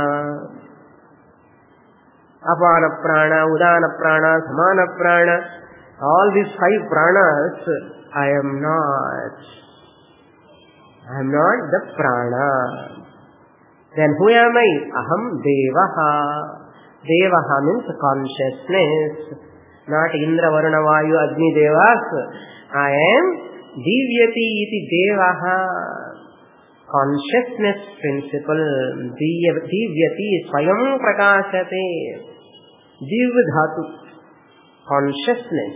Apana prana, udana prana, samana prana. All these five pranas, I am not. I am not the prana. Then who am I? Aham devaha. Devaha means consciousness. Not Indra, Varuna, Vayu, Agni, Devas. I am Divyati iti devaha. Consciousness principle. Divyati swayam prakashate. Div dhatu. Consciousness.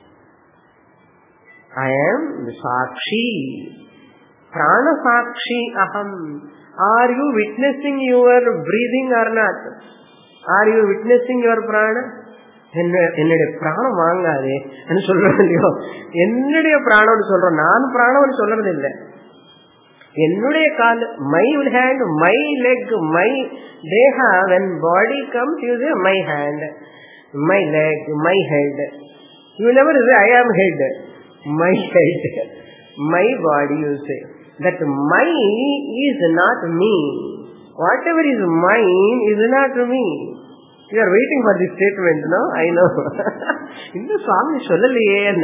I am the Sakshi. Prana Sakshi aham. Are you witnessing your breathing or not? Are you witnessing your prana? என்னுடைய பிராணம் வாங்காதே என்று சொல்றோம் இல்லையோ, என்னுடைய பிராணம்னு சொல்றோம். நான் பிராணம்னு சொல்றது இல்லை. என்னுடைய கால், my hand, my leg, my தேஹா. when body comes you say my hand, my leg, my head. You never say I am head, my head, my body you say. That my is not me. Whatever is mine is not me. You are waiting for this statement, no? I know. In the Swami Sholaliye.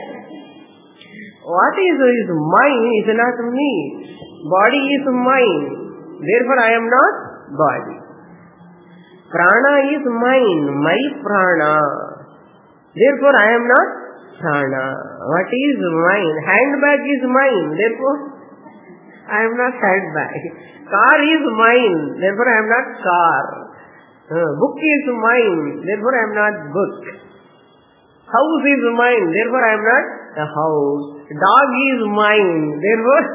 What is, is mine is not me. Body is mine. Therefore I am not body. Prana is mine, my prana. Therefore I am not prana. What is mine? Handbag is mine. Therefore I am not handbag. Car is mine. Therefore I am not car. Uh, book is mine, therefore I am not book. House is mine, therefore I am not a house. Dog is mine, therefore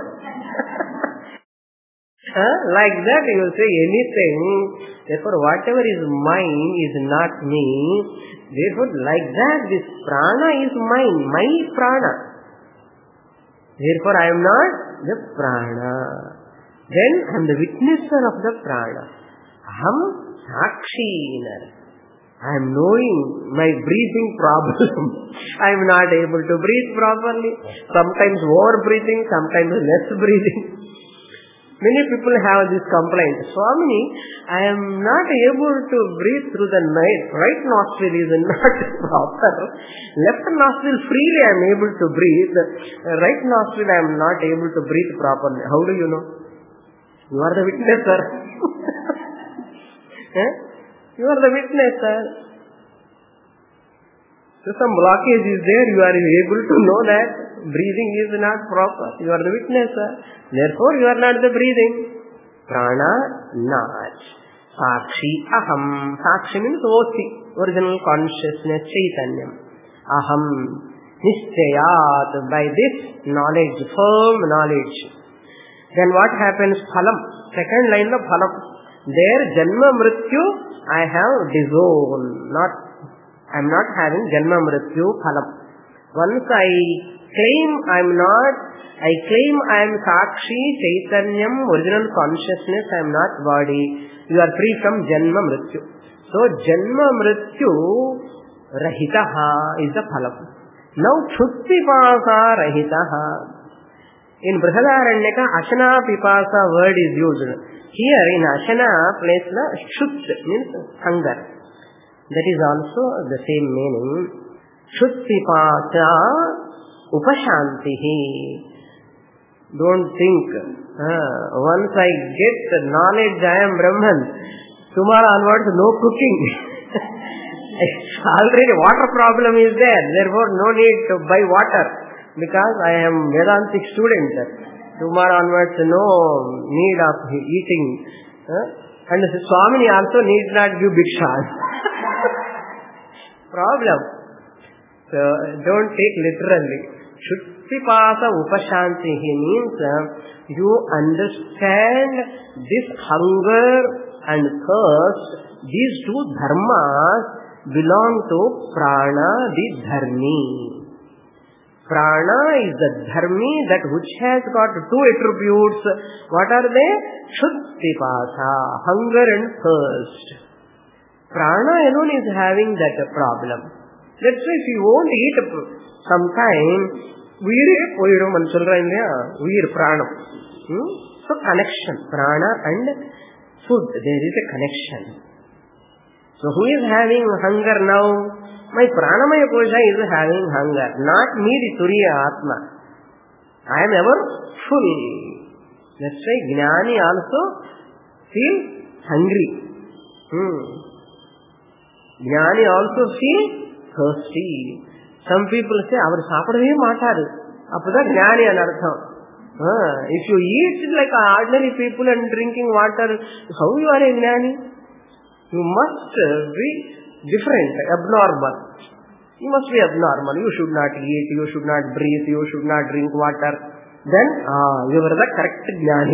uh, like that you will say anything. Therefore whatever is mine is not me. Therefore like that this prana is mine, my prana. Therefore, I am not the prana. Then I am the witnesser of the prana. Aham sakshina. I am knowing my breathing problem. I am not able to breathe properly. Sometimes over breathing, sometimes less breathing. Many people have this complaint. Swamini, I am not able to breathe through the night. Right nostril is not proper. Left nostril freely I am able to breathe. Right nostril I am not able to breathe properly. How do you know? You are the witness, sir. eh? You are the witness, sir. So some blockage is there. You are able to know that breathing is not proper. You are the witness, sir. Therefore, you are not the breathing. Prana, not. Sakshi, aham. Sakshi means Osi, original consciousness, Chaitanyam. Aham, nischayat. By this knowledge, firm knowledge. Then what happens? Phalam. Second line of phalam. There, janma mrityu, I have disowned. Not, I am not having janma mrityu phalam. Once I claim I am not, I claim I am Sakshi, Chaitanyam, original consciousness, I am not body. You are free from Janma Mrityu. So, Janma Mrityu Rahitaha is the phalam. Now, Chuttipasa Rahitaha. In Brihadaranyaka, Ashana Pipasa word is used. Here in Ashana place the Chut means hunger. That is also the same meaning. Chuttipasa Upashantihi. Don't think, uh, once I get the knowledge I am Brahman, tomorrow onwards no cooking. Already water problem is there, therefore no need to buy water because I am Vedantic student. Tomorrow onwards no need of eating. Uh, and Swamini also need not give bhiksha. Problem. So don't take literally. Chuttipasa upashantihi means uh, you understand this hunger and thirst, these two dharmas belong to prana, the dharmi. Prana is the dharmi that which has got two attributes. What are they? Chuttipasa, hunger and thirst. Prana alone is having that problem. That's why if you won't eat sometime, weere poirum and children there, weir pranam. Hmm? So connection, prana and food, there is a connection. So who is having hunger now? My pranamaya kosha is having hunger, not me the turiya atma. I am ever full. That's why Jnani also feel hungry. Hmm. Jnani also feel thirsty. Some people say, avaru saapadave maataru. Appuda jnani anartham. Uh, if you eat like ordinary people and drinking water, how you are a jnani? You must be different, abnormal. You must be abnormal. You should not eat, you should not breathe, you should not drink water. Then, ah, you are the correct jnani.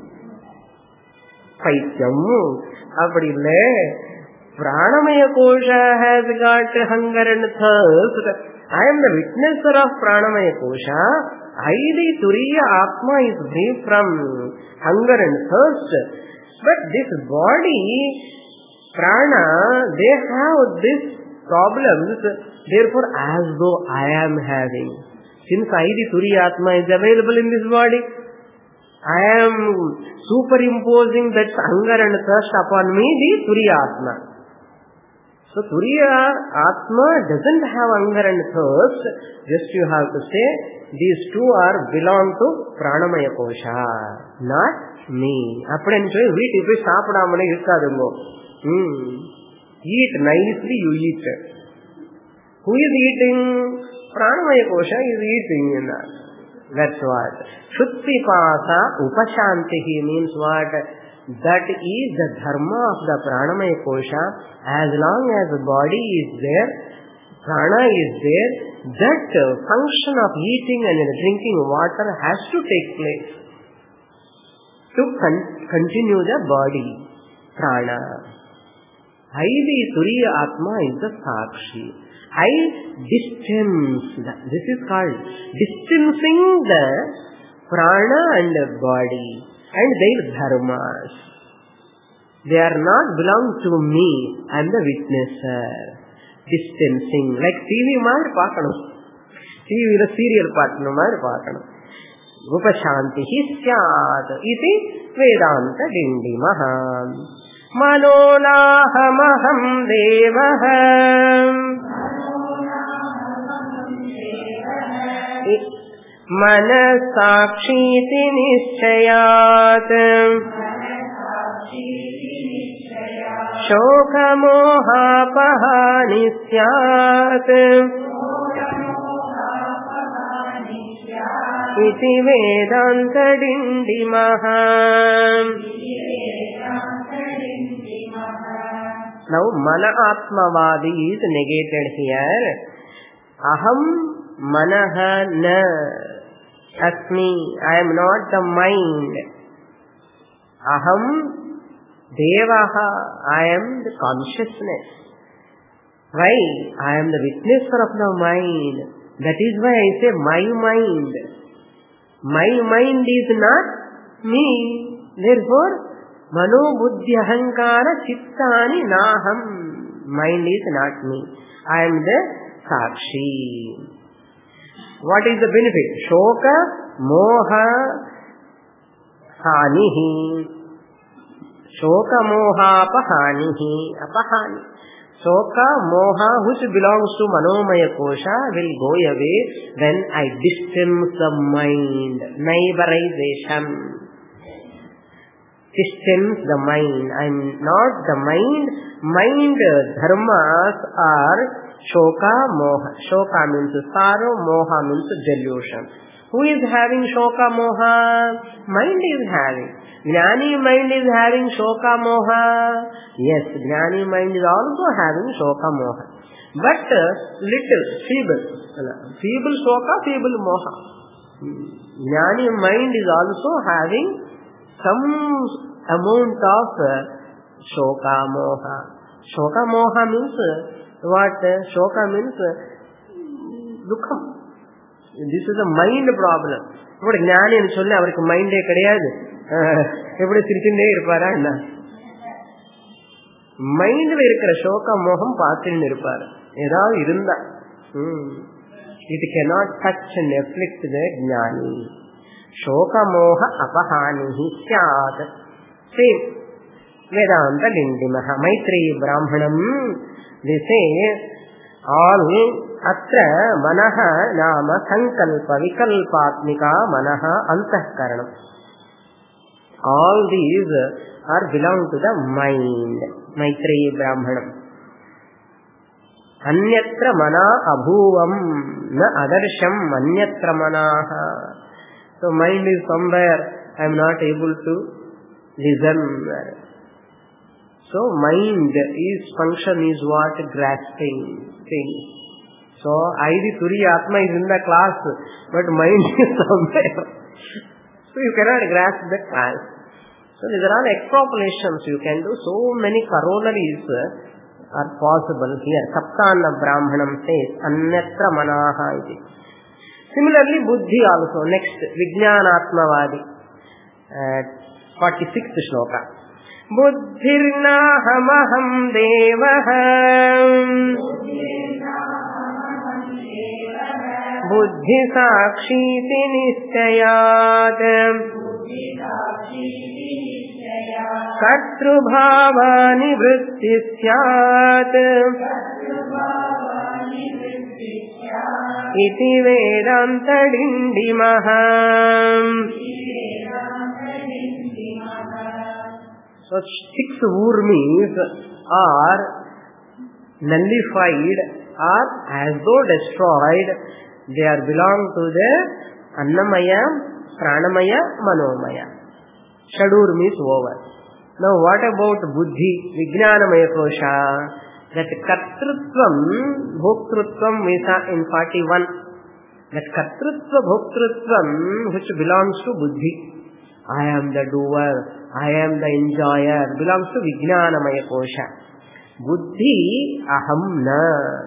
Paityam. Appadi ille. Pranamaya kosha has got hunger and thirst. I am the witnesser of Pranamaya kosha. I, the Turiya Atma, is free from hunger and thirst. But this body, prana, they have these problems. Therefore, as though I am having. Since I, the Turiya Atma, is available in this body, I am superimposing that hunger and thirst upon me, the Turiya Atma. So, Turiya Atma doesn't have hunger and thirst. Just you have to say, these two are belong to Pranamaya Kosha, not me. Appadenu solli veetu poi saapidamane irukadungo. Hmm. Eat nicely, you eat. Who is eating? Pranamaya Kosha is eating in that. That's what. Chuttipasa upashantihi means what? That is the dharma of the Pranamaya Kosha. As long as the body is there, prana is there, that function of eating and drinking water has to take place to con- continue the body, prana. I, the Turiya Atma, is the Sakshi. I distance. This is called distancing the prana and the body and their dharmas. They are not belong to me. I am the witnesser. Distancing. Like T V மாதிரி பார்க்கணும். T V serial பார்க்கணும் மாதிரி பார்க்கணும். உபசாந்திஹி ஸ்யாத் இதி வேதாந்த டிண்டிமஹ. மனோநாஹமஹம் தேவஹ மனசாக்ஷீதி நிச்சயாத் शोकमोहापहानि स्यात् इति वेदान्तडिण्डिमः. Now mana atmavadi is negated here. Aham manaha na asmi. I am not the mind. Aham Devaha, I am the consciousness. Why? I am the witnesser of the mind. That is why I say my mind. My mind is not me. Therefore, mano buddhi ahankara chittani naham. Mind is not me. I am the sakshi. What is the benefit? Shoka, moha, hanihi. Shoka moha apahanihi. Apahani. Shoka moha which belongs to manomaya kosha will go away when I distance the mind. Naivarization. Distance the mind. I am not the mind. Mind dharmas are shoka moha. Shoka means sorrow, moha means delusion. Who is having shoka moha? Mind is having. Jnani mind is having shoka moha. Yes, Jnani mind is also having shoka moha. But uh, little, feeble. Feeble shoka, feeble moha. Jnani mind is also having some amount of uh, shoka moha. Shoka moha means uh, what? Uh, shoka means uh, dukham. This is a mind problem. What Jnani and சொல்லி அவருக்கு மைண்டே கிடையாது. எப்படி சிரிச்சுட்டே இருப்பாரா என்ன? மைண்ட்ல இருக்கிற சோக மோகம் பார்த்துன்னு இருப்பாரு. ஏதாவது இருந்தா it cannot touch and afflict the jnani. Shoka moha apahanihi syat. Same. Vedanta Dindimaha. Maitreyi Brahmanam. They say all atra manaha nama sankalpa vikalpatmika manaha antahkaranam. All these are belong to the mind. Maitreyi Brahmanam. Anyatra mana abhuvam na adarsham anyatra manaha. So mind is somewhere I am not able to listen. So mind is function is what? Grasping things. So I the Turi Atma is in the class, but mind is somewhere. So you cannot grasp the class. So these are all extrapolations you can do. So many corollaries are possible here. Saptana Brahmanam says, Anyatra manaha iti. Similarly, Buddhi also. Next, Vijnanatmavadi. Uh, forty-sixth shloka. Buddhirnahamaham devaham. Buddhi sakshiti nischayat. Kartrubhavani vritti syat. Iti vedanta dindimaha. So six urmis are nullified or as though destroyed. They are belong to the Annamaya, Pranamaya, Manomaya. Shadurmi is over. Now what about Buddhi, Vijnanamaya Kosha? That Kartrutvam, Bhoktrutvam is in forty-one. That Kartrutva, Bhoktrutvam which belongs to Buddhi. I am the doer, I am the enjoyer, belongs to Vijnanamaya Kosha. Buddhi, aham na.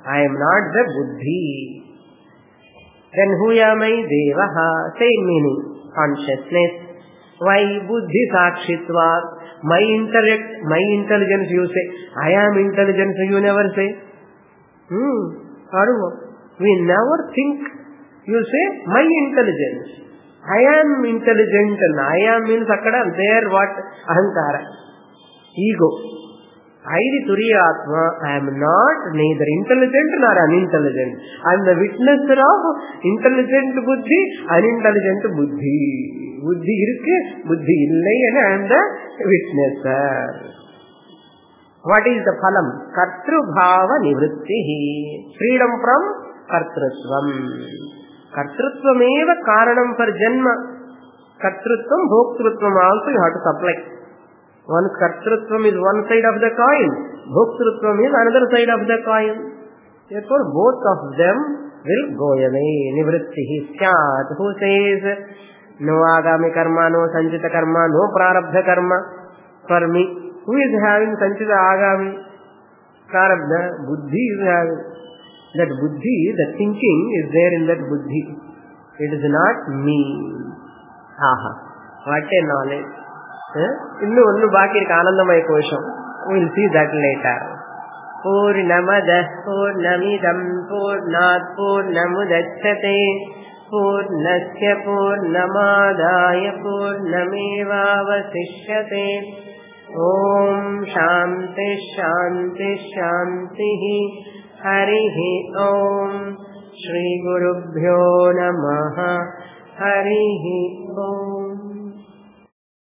I am not the buddhi. Then who am I? Devaha. Same meaning. Consciousness. Why? Buddhi sakshitva. My intellect, my intelligence you say. I am intelligence you never say. Hmm. We never think. You say, my intelligence. I am intelligent and I am means akkada there what? Ahankara. Ego. I the Turiyatma, I am not neither intelligent nor unintelligent. I am the witnesser of intelligent buddhi, unintelligent buddhi. Buddhi irukku, buddhi illai and I am the witnesser. What is the phalam? Kartrubhava nivrittihi. Freedom from kartrutvam. Kartrutvam karanam for janma. Kartrutvam, bhoktrutvam also you have to supply. One kartrutvam is one side of the coin. Bhoktrutvam is another side of the coin. Therefore both of them will go away. Nivrittihi syat. Who says, no agami karma, no sanchita karma, no prarabdha karma for me. Who is having sanchita agami? Prarabdha. Buddhi is having. That buddhi, the thinking is there in that buddhi. It is not me. Aha. What a knowledge. Innu onnu baki irukku Anandamaya Kosham. We will see that later. Purnamadah Purnamidam Purnat Purnamudachyate Purnasya Purnamadaya Purnamevavasishyate. Om Shanti Shanti Shanti. Harihi Om. Shri Gurubhyo Namaha. Harihi Om.